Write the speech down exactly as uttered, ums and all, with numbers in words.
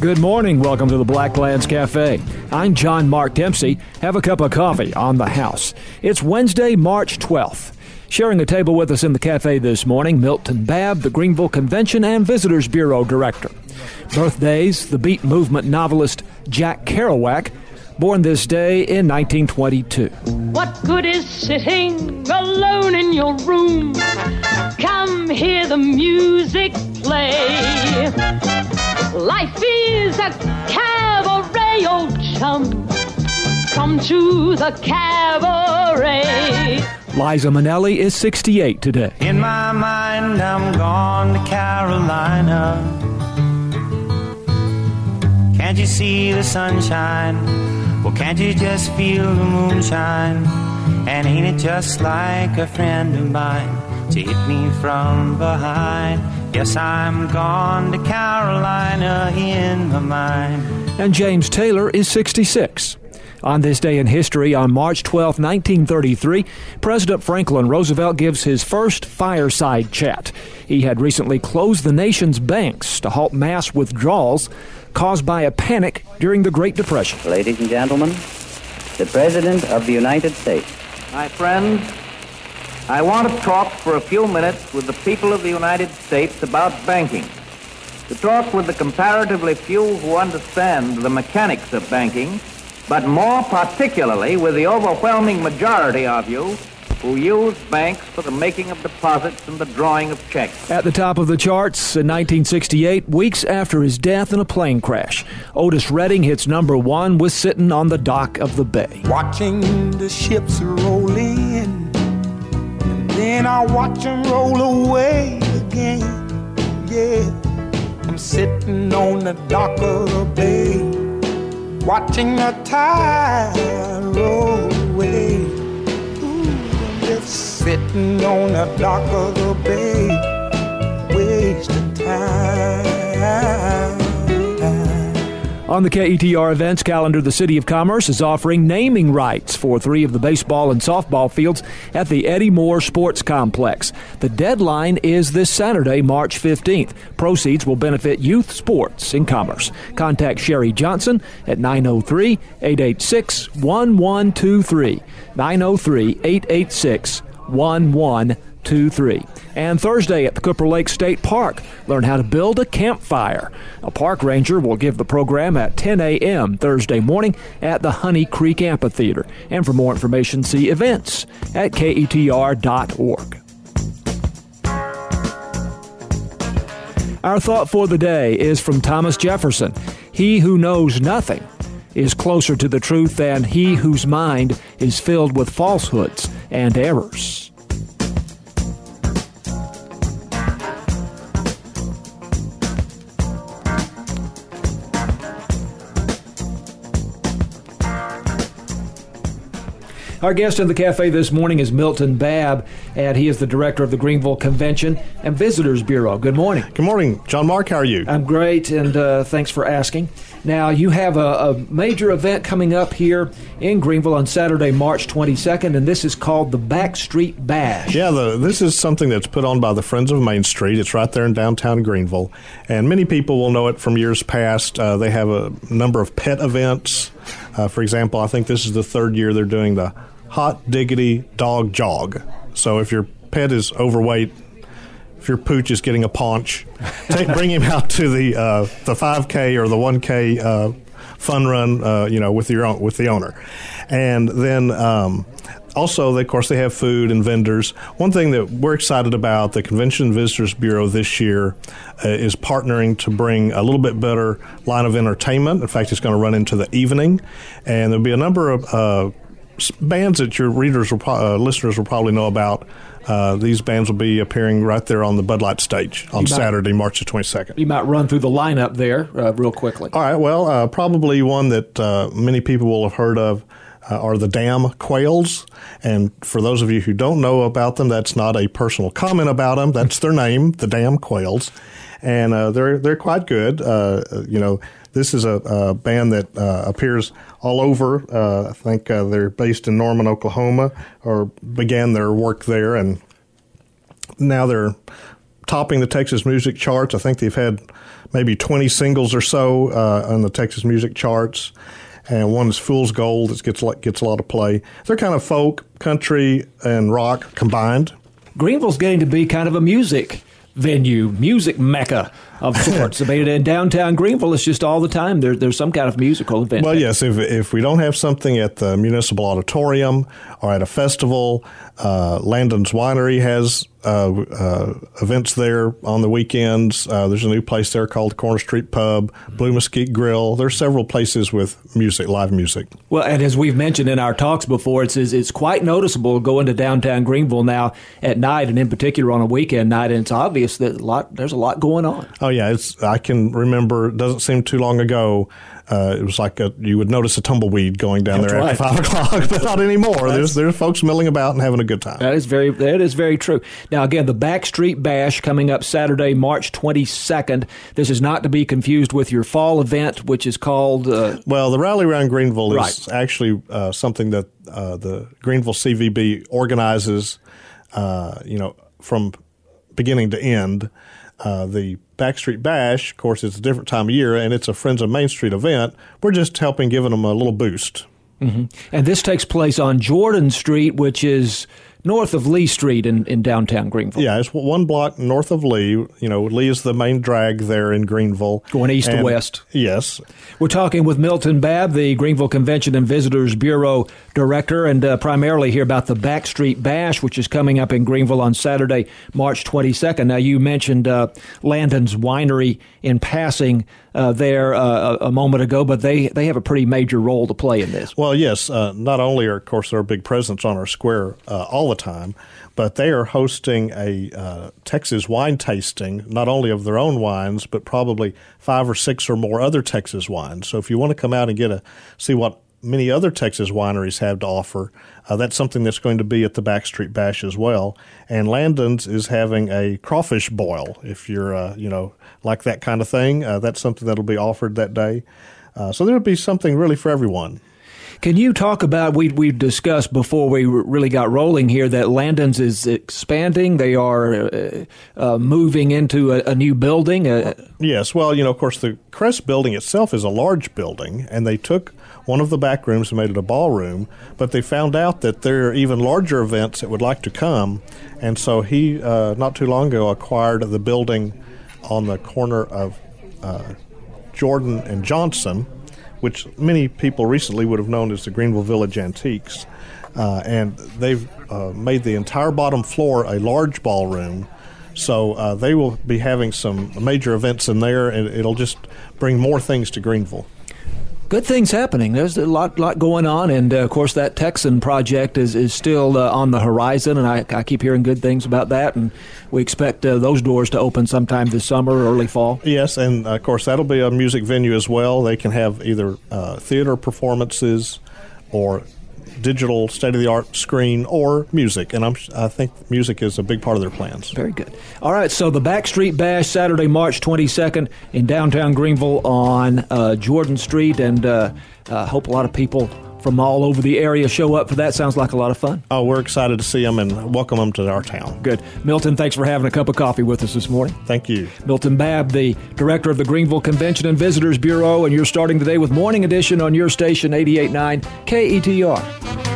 Good morning. Welcome to the Blacklands Cafe. I'm John Mark Dempsey. Have a cup of coffee on the house. It's Wednesday, March twelfth. Sharing a table with us in the cafe this morning, Milton Babb, the Greenville Convention and Visitors Bureau Director. Birthdays, the beat movement novelist Jack Kerouac, born this day in nineteen twenty-two. What good is sitting alone in your room? Come hear the music play. Life is a cabaret, old chum. Come to the cabaret. Liza Minnelli is sixty-eight today. In my mind, I'm gone to Carolina. Can't you see the sunshine? Well, can't you just feel the moonshine? And ain't it just like a friend of mine to hit me from behind? Yes, I'm gone to Carolina in my mind. And James Taylor is sixty-six. On this day in history, on March twelfth, nineteen thirty-three, President Franklin Roosevelt gives his first fireside chat. He had recently closed the nation's banks to halt mass withdrawals caused by a panic during the Great Depression. Ladies and gentlemen, the President of the United States. My friends, I want to talk for a few minutes with the people of the United States about banking. To talk with the comparatively few who understand the mechanics of banking, but more particularly with the overwhelming majority of you who use banks for the making of deposits and the drawing of checks. At the top of the charts in nineteen sixty-eight, weeks after his death in a plane crash, Otis Redding hits number one with Sitting on the Dock of the Bay. Watching the ships roll in, and then I watch them roll away again. Yeah, I'm sitting on the dock of the bay, watching the tide roll away. Ooh, I'm just sitting on the dock of the bay, wasting time. On the K E T R events calendar, the City of Commerce is offering naming rights for three of the baseball and softball fields at the Eddie Moore Sports Complex. The deadline is this Saturday, March fifteenth. Proceeds will benefit youth sports in Commerce. Contact Sherry Johnson at nine oh three, eight eight six, one one two three. nine oh three, eight eight six, one one two three. And Thursday at the Cooper Lake State Park, learn how to build a campfire. A park ranger will give the program at ten a.m. Thursday morning at the Honey Creek Amphitheater. And for more information, see events at K E T R dot org. Our thought for the day is from Thomas Jefferson. He who knows nothing is closer to the truth than he whose mind is filled with falsehoods and errors. Our guest in the cafe this morning is Milton Babb, and he is the director of the Greenville Convention and Visitors Bureau. Good morning. Good morning. John Mark, how are you? I'm great, and uh, thanks for asking. Now, you have a, a major event coming up here in Greenville on Saturday, March twenty-second, and this is called the Backstreet Bash. Yeah, the, this is something that's put on by the Friends of Main Street. It's right there in downtown Greenville, and many people will know it from years past. Uh, they have a number of pet events. Uh, for example, I think this is the third year they're doing the Hot Diggity Dog Jog. So if your pet is overweight, if your pooch is getting a paunch, take, bring him out to the uh, the five K or the one K uh, fun run, uh, you know, with your own, with the owner, and then. Um, Also, they, of course, they have food and vendors. One thing that we're excited about, the Convention and Visitors Bureau this year uh, is partnering to bring a little bit better line of entertainment. In fact, it's going to run into the evening, and there'll be a number of uh, bands that your readers will pro- uh, listeners will probably know about. Uh, these bands will be appearing right there on the Bud Light stage on might, Saturday, March the twenty-second. You might run through the lineup there uh, real quickly. All right. Well, uh, probably one that uh, many people will have heard of. Uh, are the Dam Quails. And for those of you who don't know about them, that's not a personal comment about them. That's their name, the Dam Quails. And uh, they're they're quite good. Uh, you know, this is a, a band that uh, appears all over. Uh, I think uh, they're based in Norman, Oklahoma, or began their work there. And now they're topping the Texas music charts. I think they've had maybe twenty singles or so uh, on the Texas music charts. And one is Fool's Gold that gets, gets a lot of play. They're kind of folk, country, and rock combined. Greenville's getting to be kind of a music venue, music mecca of sorts. I mean, in downtown Greenville, it's just all the time there, there's some kind of musical event. Well, yes, if if we don't have something at the Municipal Auditorium or at a festival, uh, Landon's Winery has uh, uh, events there on the weekends. Uh, there's a new place there called Corner Street Pub, Blue Mesquite Grill. There's several places with music, live music. Well, and as we've mentioned in our talks before, it's it's quite noticeable going to downtown Greenville now at night, and in particular on a weekend night, and it's obvious that a lot there's a lot going on. Oh, yeah. It's, I can remember, it doesn't seem too long ago, uh, it was like a, you would notice a tumbleweed going down That's there right. after five o'clock, but not anymore. There's there's folks milling about and having a good time. That is very that is very true. Now, again, the Backstreet Bash coming up Saturday, March twenty-second. This is not to be confused with your fall event, which is called... Uh, well, the Rally Around Greenville is right. actually uh, something that uh, the Greenville C V B organizes, uh, you know, from beginning to end. Uh, the Backstreet Bash, of course, it's a different time of year, and it's a Friends of Main Street event. We're just helping giving them a little boost. Mm-hmm. And this takes place on Jordan Street, which is north of Lee Street in, in downtown Greenville. Yeah, it's one block north of Lee. You know, Lee is the main drag there in Greenville. Going east and, to west. Yes. We're talking with Milton Babb, the Greenville Convention and Visitors Bureau Director, and uh, primarily here about the Backstreet Bash, which is coming up in Greenville on Saturday, March twenty-second. Now, you mentioned uh, Landon's Winery in passing uh, there uh, a moment ago, but they, they have a pretty major role to play in this. Well, yes. Uh, not only are, of course, they're a big presence on our square uh, all the time, but they are hosting a uh, Texas wine tasting, not only of their own wines, but probably five or six or more other Texas wines. So if you want to come out and get a see what many other Texas wineries have to offer, uh, that's something that's going to be at the Backstreet Bash as well. And Landon's is having a crawfish boil. If you're, uh, you know, like that kind of thing, uh, that's something that'll be offered that day. Uh, so there'll be something really for everyone. Can you talk about, we we discussed before we really got rolling here that Landon's is expanding. They are uh, uh, moving into a, a new building. Uh, yes. Well, you know, of course, the Crest building itself is a large building, and they took one of the back rooms and made it a ballroom, but they found out that there are even larger events that would like to come, and so he, uh, not too long ago, acquired the building on the corner of uh, Jordan and Johnson, which many people recently would have known as the Greenville Village Antiques. Uh, and they've uh, made the entire bottom floor a large ballroom. So uh, they will be having some major events in there, and it'll just bring more things to Greenville. Good things happening. There's a lot lot going on, and uh, of course that Texan project is, is still uh, on the horizon, and I, I keep hearing good things about that, and we expect uh, those doors to open sometime this summer, early fall. Yes, and uh, of course that'll be a music venue as well. They can have either uh, theater performances or digital state-of-the-art screen or music, and I'm, I think music is a big part of their plans. Very good. All right, so the Backstreet Bash, Saturday, March twenty-second in downtown Greenville on uh, Jordan Street, and uh, uh, hope a lot of people from all over the area show up for that. Sounds like a lot of fun. Oh, we're excited to see them and welcome them to our town. Good. Milton, thanks for having a cup of coffee with us this morning. Thank you. Milton Babb, the Director of the Greenville Convention and Visitors Bureau, and you're starting today with Morning Edition on your station, eighty-eight point nine K E T R.